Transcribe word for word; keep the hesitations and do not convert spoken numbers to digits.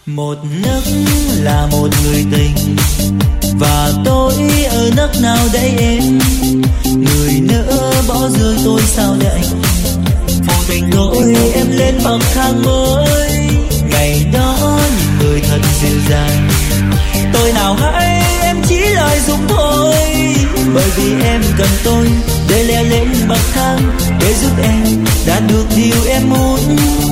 Một nấc là một người tình, và tôi ở nấc nào đây em? Người nỡ bỏ rơi tôi sao đây? Vô tình tôi em lên bậc thang mới, ngày đó nhìn người thật dịu dàng. Tôi nào hay em chỉ lợi dụng thôi, bởi vì em cần tôi để leo lên bậc thang, để giúp em đạt được điều em muốn.